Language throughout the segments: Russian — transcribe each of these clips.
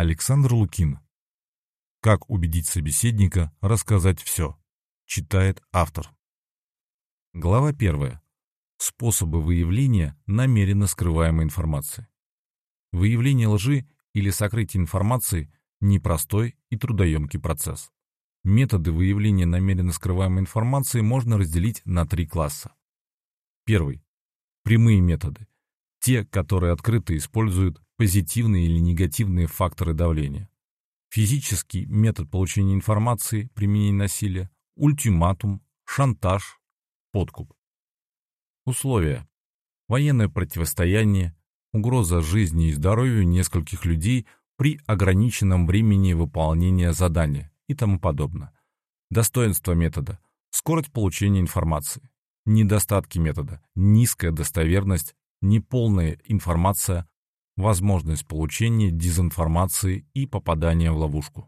Александр Лукин. Как убедить собеседника рассказать все? Читает автор. Глава 1. Способы выявления намеренно скрываемой информации. Выявление лжи или сокрытие информации – непростой и трудоемкий процесс. Методы выявления намеренно скрываемой информации можно разделить на 3 класса. Первый. Прямые методы. Те, которые открыто используют позитивные или негативные факторы давления. Физический метод получения информации, применение насилия, ультиматум, шантаж, подкуп. Условия. Военное противостояние, угроза жизни и здоровью нескольких людей при ограниченном времени выполнения задания и тому подобное. Достоинства метода. Скорость получения информации. Недостатки метода. Низкая достоверность, неполная информация, возможность получения дезинформации и попадания в ловушку.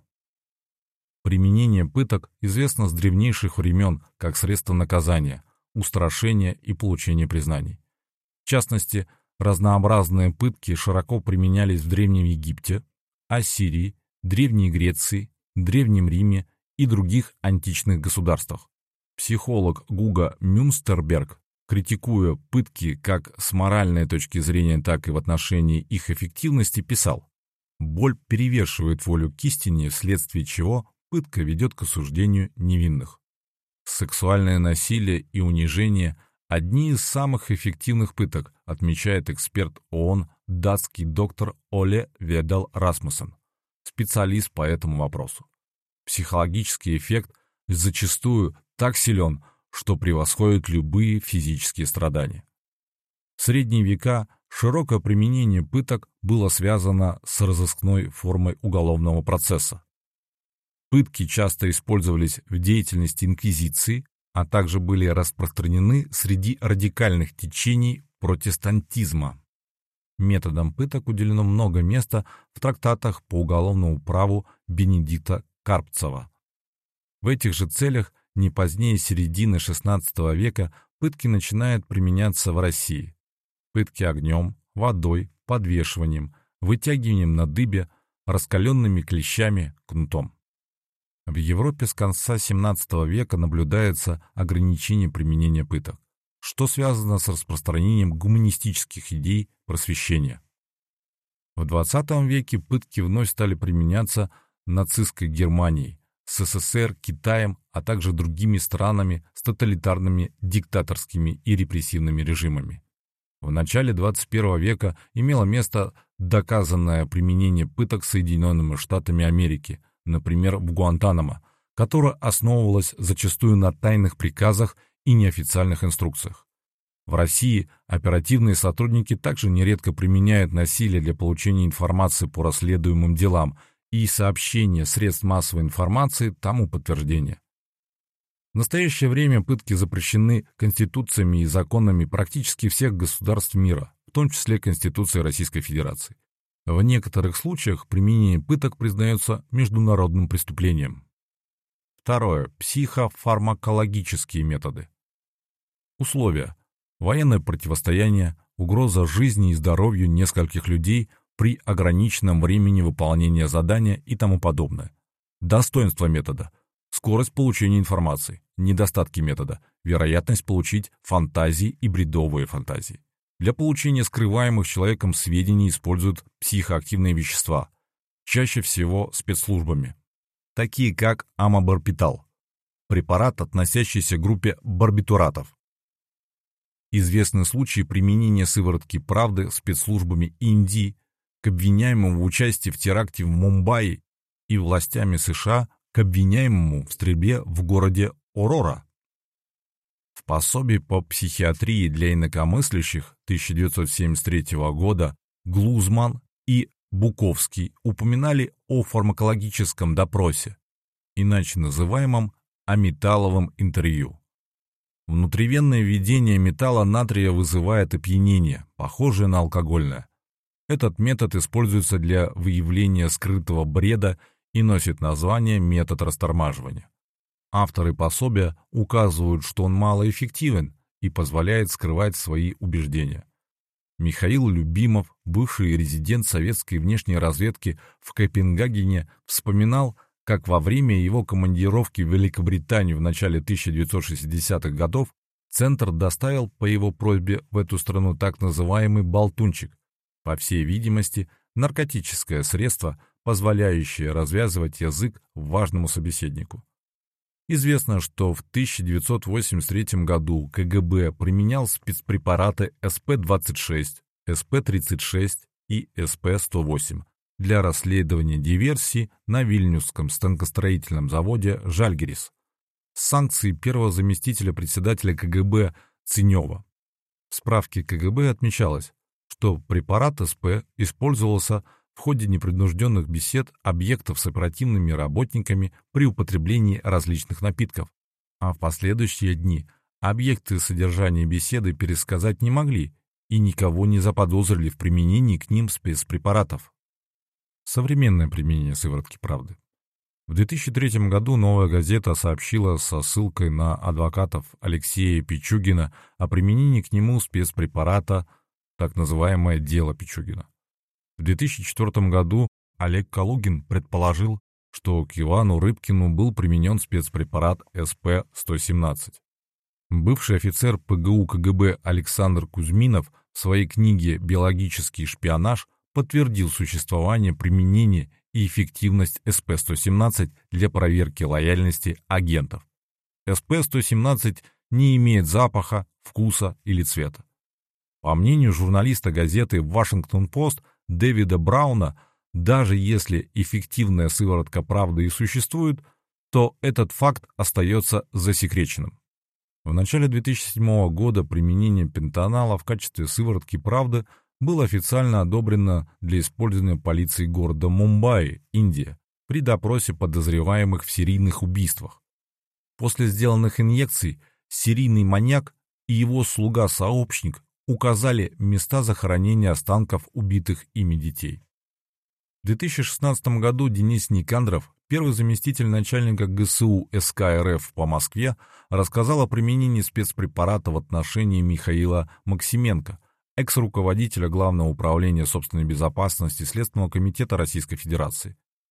Применение пыток известно с древнейших времен как средство наказания, устрашения и получения признаний. В частности, разнообразные пытки широко применялись в Древнем Египте, Ассирии, Древней Греции, Древнем Риме и других античных государствах. Психолог Гуго Мюнстерберг, критикуя пытки как с моральной точки зрения, так и в отношении их эффективности, писал: «Боль перевешивает волю к истине, вследствие чего пытка ведет к осуждению невинных». Сексуальное насилие и унижение – одни из самых эффективных пыток, отмечает эксперт ООН, датский доктор Оле Ведал Расмуссен, специалист по этому вопросу. Психологический эффект зачастую так силен, что превосходит любые физические страдания. В средние века широкое применение пыток было связано с разыскной формой уголовного процесса. Пытки часто использовались в деятельности инквизиции, а также были распространены среди радикальных течений протестантизма. Методам пыток уделено много места в трактатах по уголовному праву Бенедикта Карпцева. В этих же целях не позднее середины XVI века пытки начинают применяться в России. Пытки огнем, водой, подвешиванием, вытягиванием на дыбе, раскаленными клещами, кнутом. В Европе с конца XVII века наблюдается ограничение применения пыток, что связано с распространением гуманистических идей просвещения. В XX веке пытки вновь стали применяться нацистской Германией, СССР, Китаем, а также другими странами с тоталитарными, диктаторскими и репрессивными режимами. В начале XXI века имело место доказанное применение пыток Соединенными Штатами Америки, например, в Гуантанамо, которое основывалось зачастую на тайных приказах и неофициальных инструкциях. В России оперативные сотрудники также нередко применяют насилие для получения информации по расследуемым делам, и сообщения средств массовой информации тому подтверждение. В настоящее время пытки запрещены конституциями и законами практически всех государств мира, в том числе Конституцией Российской Федерации. В некоторых случаях применение пыток признается международным преступлением. Второе. Психофармакологические методы. Условия. Военное противостояние, угроза жизни и здоровью нескольких людей при ограниченном времени выполнения задания и тому подобное. Достоинства метода. Скорость получения информации. Недостатки метода. Вероятность получить фантазии и бредовые фантазии. Для получения скрываемых человеком сведений используют психоактивные вещества, чаще всего спецслужбами, такие как амобарбитал, препарат, относящийся к группе барбитуратов. Известны случаи применения сыворотки правды спецслужбами Индии к обвиняемому в участии в теракте в Мумбаи и властями США к обвиняемому в стрельбе в городе Орора. В пособии по психиатрии для инакомыслящих 1973 года Глузман и Буковский упоминали о фармакологическом допросе, иначе называемом аметаловым интервью. Внутривенное введение металла натрия вызывает опьянение, похожее на алкогольное. Этот метод используется для выявления скрытого бреда и носит название метод растормаживания. Авторы пособия указывают, что он малоэффективен и позволяет скрывать свои убеждения. Михаил Любимов, бывший резидент советской внешней разведки в Копенгагене, вспоминал, как во время его командировки в Великобританию в начале 1960-х годов Центр доставил по его просьбе в эту страну так называемый «болтунчик», по всей видимости, наркотическое средство, позволяющее развязывать язык важному собеседнику. Известно, что в 1983 году КГБ применял спецпрепараты СП-26, СП-36 и СП-108 для расследования диверсий на Вильнюсском станкостроительном заводе «Жальгирис» с санкцией первого заместителя председателя КГБ Ценева. В справке КГБ отмечалось, что препарат СП использовался в ходе непринужденных бесед объектов с оперативными работниками при употреблении различных напитков, а в последующие дни объекты содержания беседы пересказать не могли и никого не заподозрили в применении к ним спецпрепаратов. Современное применение сыворотки правды. В 2003 году «Новая газета» сообщила со ссылкой на адвокатов Алексея Пичугина о применении к нему спецпрепарата, так называемое «дело Пичугина». В 2004 году Олег Калугин предположил, что к Ивану Рыбкину был применен спецпрепарат СП-117. Бывший офицер ПГУ КГБ Александр Кузьминов в своей книге «Биологический шпионаж» подтвердил существование, применение и эффективность СП-117 для проверки лояльности агентов. СП-117 не имеет запаха, вкуса или цвета. По мнению журналиста газеты «Вашингтон-Пост» Дэвида Брауна, даже если эффективная сыворотка правды и существует, то этот факт остается засекреченным. В начале 2007 года применение пентанала в качестве сыворотки правды было официально одобрено для использования полицией города Мумбаи, Индия, при допросе подозреваемых в серийных убийствах. После сделанных инъекций серийный маньяк и его слуга-сообщник указали места захоронения останков убитых ими детей. В 2016 году Денис Никандров, первый заместитель начальника ГСУ СК РФ по Москве, рассказал о применении спецпрепарата в отношении Михаила Максименко, экс-руководителя Главного управления собственной безопасности Следственного комитета Российской Федерации.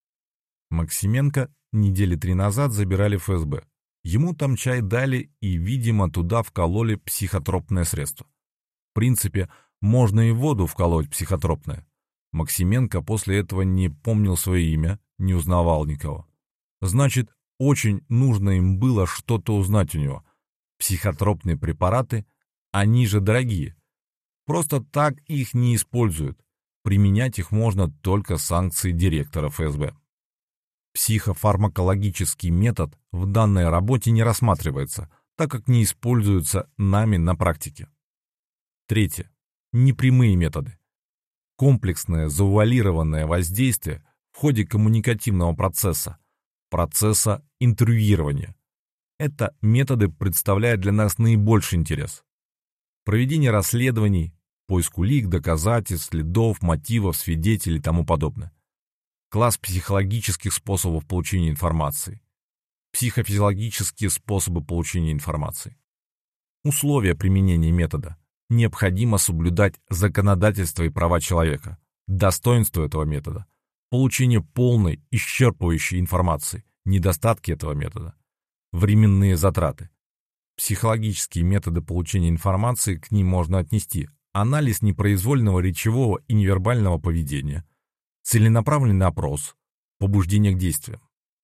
Максименко недели 3 назад забирали в ФСБ. Ему там чай дали и, видимо, туда вкололи психотропное средство. В принципе, можно и в воду вколоть психотропное. Максименко после этого не помнил свое имя, не узнавал никого. Значит, очень нужно им было что-то узнать у него. Психотропные препараты, они же дорогие. Просто так их не используют. Применять их можно только с санкцией директора ФСБ. Психофармакологический метод в данной работе не рассматривается, так как не используется нами на практике. Третье. Непрямые методы. Комплексное завуалированное воздействие в ходе коммуникативного процесса интервьюирования. Это методы представляют для нас наибольший интерес. Проведение расследований, поиск улик, доказательств, следов, мотивов, свидетелей и тому подобное. Класс психологических способов получения информации. Психофизиологические способы получения информации. Условия применения метода. Необходимо соблюдать законодательство и права человека, достоинство этого метода, получение полной, исчерпывающей информации, недостатки этого метода, временные затраты. Психологические методы получения информации к ним можно отнести: анализ непроизвольного речевого и невербального поведения, целенаправленный опрос, побуждение к действиям.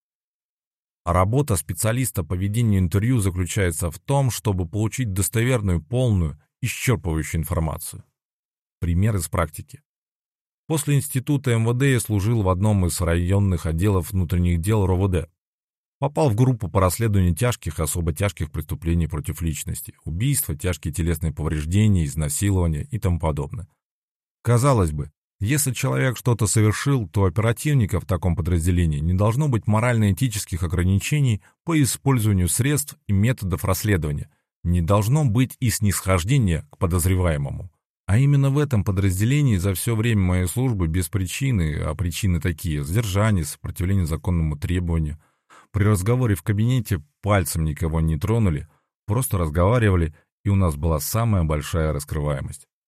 Работа специалиста по ведению интервью заключается в том, чтобы получить достоверную, полную, исчерпывающую информацию. Пример из практики. После института МВД я служил в одном из районных отделов внутренних дел РОВД. Попал в группу по расследованию тяжких и особо тяжких преступлений против личности, убийства, тяжкие телесные повреждения, изнасилования и тому подобное. Казалось бы, если человек что-то совершил, то оперативника в таком подразделении не должно быть морально-этических ограничений по использованию средств и методов расследования, не должно быть и снисхождения к подозреваемому. А именно в этом подразделении за все время моей службы без причины, а причины такие: сдержание, сопротивление законному требованию. При разговоре в кабинете пальцем никого не тронули, просто разговаривали, и у нас была самая большая раскрываемость.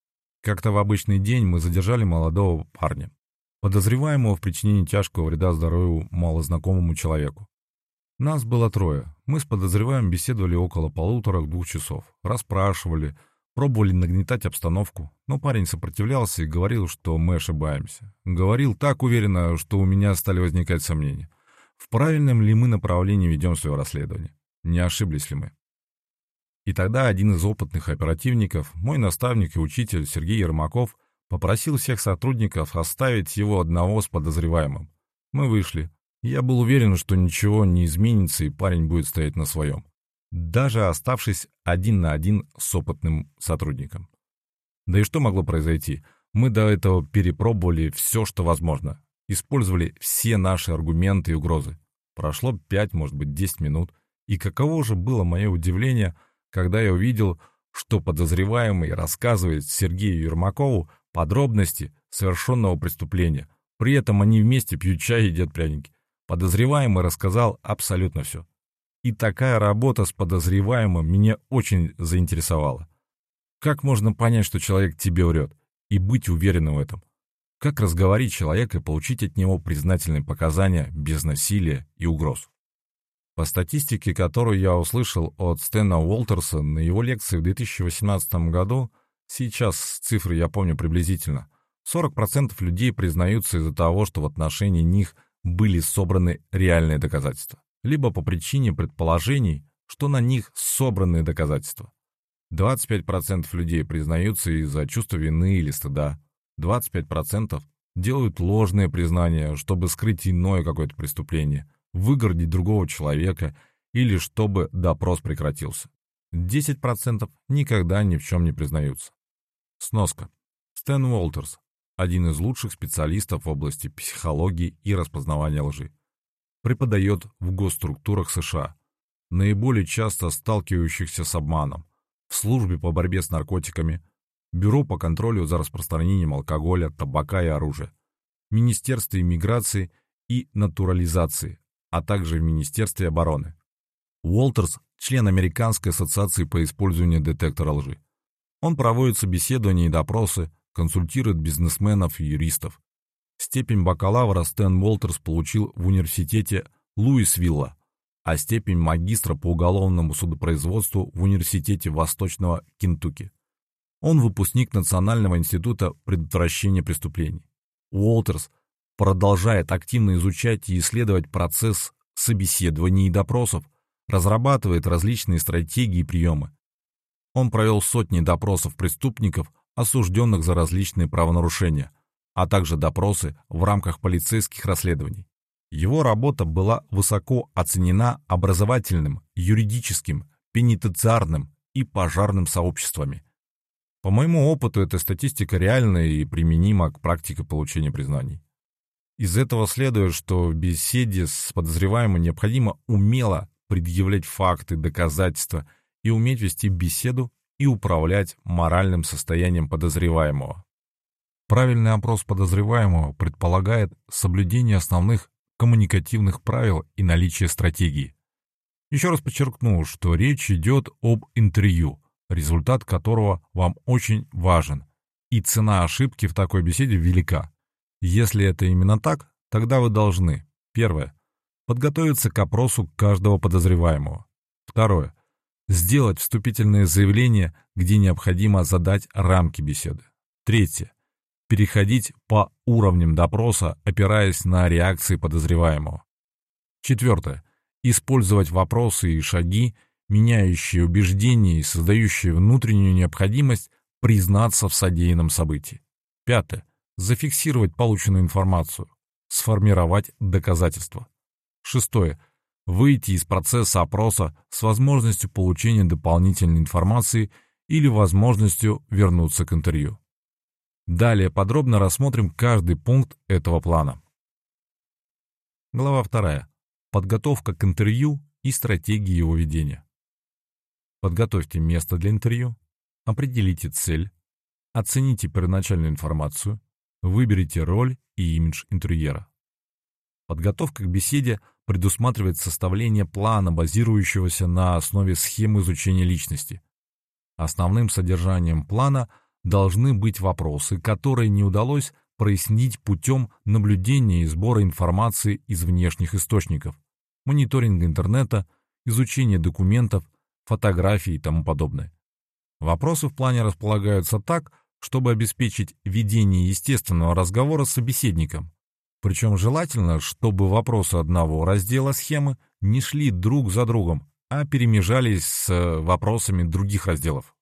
Как-то в обычный день мы задержали молодого парня, подозреваемого в причинении тяжкого вреда здоровью малознакомому человеку. Нас было трое. Мы с подозреваемым беседовали около 1,5-2 часов. Расспрашивали, пробовали нагнетать обстановку, но парень сопротивлялся и говорил, что мы ошибаемся. Говорил так уверенно, что у меня стали возникать сомнения. В правильном ли мы направлении ведем свое расследование? Не ошиблись ли мы? И тогда один из опытных оперативников, мой наставник и учитель Сергей Ермаков, попросил всех сотрудников оставить его одного с подозреваемым. Мы вышли. Я был уверен, что ничего не изменится и парень будет стоять на своем, даже оставшись 1 на 1 с опытным сотрудником. Да и что могло произойти? Мы до этого перепробовали все, что возможно. Использовали все наши аргументы и угрозы. Прошло 5, может быть, 10 минут. И каково же было мое удивление, когда я увидел, что подозреваемый рассказывает Сергею Ермакову подробности совершенного преступления. При этом они вместе пьют чай и едят пряники. Подозреваемый рассказал абсолютно все. И такая работа с подозреваемым меня очень заинтересовала. Как можно понять, что человек тебе врет, и быть уверенным в этом? Как разговорить человека и получить от него признательные показания без насилия и угроз? По статистике, которую я услышал от Стэна Уолтерса на его лекции в 2018 году, сейчас цифры я помню приблизительно, 40% людей признаются из-за того, что в отношении них были собраны реальные доказательства, либо по причине предположений, что на них собраны доказательства. 25% людей признаются из-за чувства вины или стыда, 25% делают ложные признания, чтобы скрыть иное какое-то преступление, выгородить другого человека или чтобы допрос прекратился. 10% никогда ни в чем не признаются. Сноска. Стэн Уолтерс, один из лучших специалистов в области психологии и распознавания лжи. Преподает в госструктурах США, наиболее часто сталкивающихся с обманом, в службе по борьбе с наркотиками, Бюро по контролю за распространением алкоголя, табака и оружия, Министерстве иммиграции и натурализации, а также в Министерстве обороны. Уолтерс – член Американской ассоциации по использованию детектора лжи. Он проводит собеседования и допросы, консультирует бизнесменов и юристов. Степень бакалавра Стэн Уолтерс получил в университете Луисвилла, а степень магистра по уголовному судопроизводству в университете Восточного Кентукки. Он выпускник Национального института предотвращения преступлений. Уолтерс продолжает активно изучать и исследовать процесс собеседований и допросов, разрабатывает различные стратегии и приемы. Он провел сотни допросов преступников, осужденных за различные правонарушения, а также допросы в рамках полицейских расследований. Его работа была высоко оценена образовательным, юридическим, пенитенциарным и пожарным сообществами. По моему опыту, эта статистика реальна и применима к практике получения признаний. Из этого следует, что в беседе с подозреваемым необходимо умело предъявлять факты, доказательства и уметь вести беседу и управлять моральным состоянием подозреваемого. Правильный опрос подозреваемого предполагает соблюдение основных коммуникативных правил и наличие стратегии. Еще раз подчеркну, что речь идет об интервью, результат которого вам очень важен, и цена ошибки в такой беседе велика. Если это именно так, тогда вы должны: первое – подготовиться к опросу каждого подозреваемого. Второе – сделать вступительное заявление, где необходимо задать рамки беседы. Третье – переходить по уровням допроса, опираясь на реакции подозреваемого. Четвертое – использовать вопросы и шаги, меняющие убеждения и создающие внутреннюю необходимость признаться в содеянном событии. Пятое – зафиксировать полученную информацию, сформировать доказательства. Шестое – выйти из процесса опроса с возможностью получения дополнительной информации или возможностью вернуться к интервью. Далее подробно рассмотрим каждый пункт этого плана. Глава 2. Подготовка к интервью и стратегии его ведения. Подготовьте место для интервью, определите цель, оцените первоначальную информацию, выберите роль и имидж интервьюера. Подготовка к беседе предусматривает составление плана, базирующегося на основе схемы изучения личности. Основным содержанием плана должны быть вопросы, которые не удалось прояснить путем наблюдения и сбора информации из внешних источников, мониторинга интернета, изучения документов, фотографий и тому подобное. Вопросы в плане располагаются так, чтобы обеспечить ведение естественного разговора с собеседником. Причем желательно, чтобы вопросы одного раздела схемы не шли друг за другом, а перемежались с вопросами других разделов.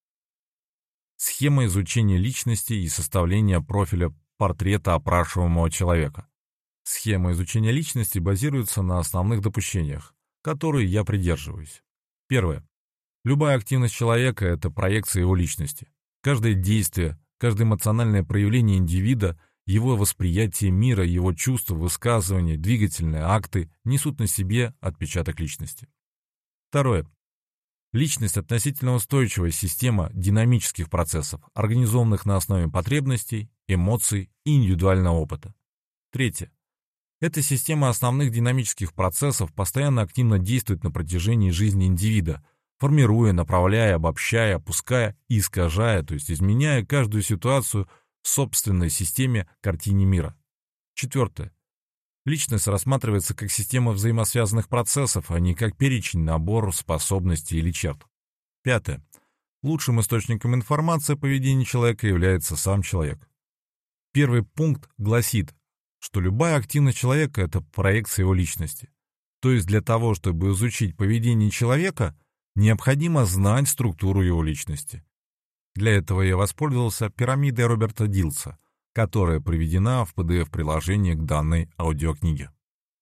Схема изучения личности и составления профиля портрета опрашиваемого человека. Схема изучения личности базируется на основных допущениях, которые я придерживаюсь. Первое. Любая активность человека – это проекция его личности. Каждое действие, каждое эмоциональное проявление индивида, его восприятие мира, его чувства, высказывания, двигательные акты несут на себе отпечаток личности. Второе. Личность – относительно устойчивая система динамических процессов, организованных на основе потребностей, эмоций и индивидуального опыта. Третье. Эта система основных динамических процессов постоянно активно действует на протяжении жизни индивида, формируя, направляя, обобщая, опуская и искажая, то есть изменяя каждую ситуацию в собственной системе картине мира. Четвертое. Личность рассматривается как система взаимосвязанных процессов, а не как перечень, набор способностей или черт. Пятое. Лучшим источником информации о поведении человека является сам человек. Первый пункт гласит, что любая активность человека – это проекция его личности. То есть для того, чтобы изучить поведение человека, необходимо знать структуру его личности. Для этого я воспользовался пирамидой Роберта Дилса, которая приведена в PDF-приложении к данной аудиокниге.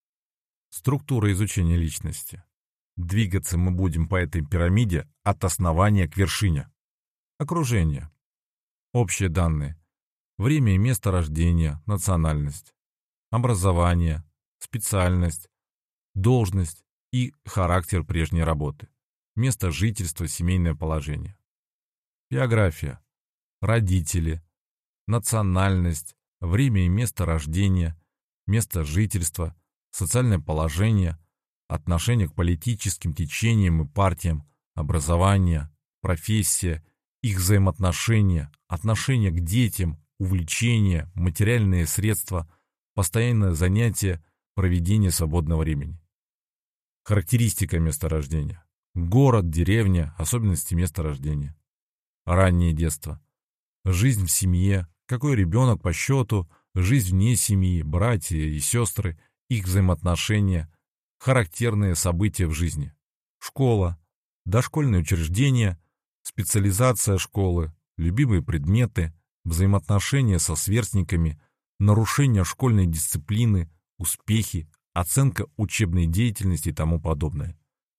Структура изучения личности. Двигаться мы будем по этой пирамиде от основания к вершине. Окружение. Общие данные. Время и место рождения, национальность. Образование, специальность, должность и характер прежней работы. Место жительства, семейное положение. Биография. Родители. Национальность, время и место рождения, место жительства, социальное положение, отношение к политическим течениям и партиям, образование, профессия, их взаимоотношения, отношение к детям, увлечения, материальные средства, постоянное занятие, проведение свободного времени. Характеристика места рождения. Город, деревня, особенности места рождения. Раннее детство. Жизнь в семье, какой ребенок по счету, жизнь вне семьи, братья и сестры, их взаимоотношения, характерные события в жизни. Школа, дошкольные учреждения, специализация школы, любимые предметы, взаимоотношения со сверстниками, нарушение школьной дисциплины, успехи, оценка учебной деятельности и тому подобное.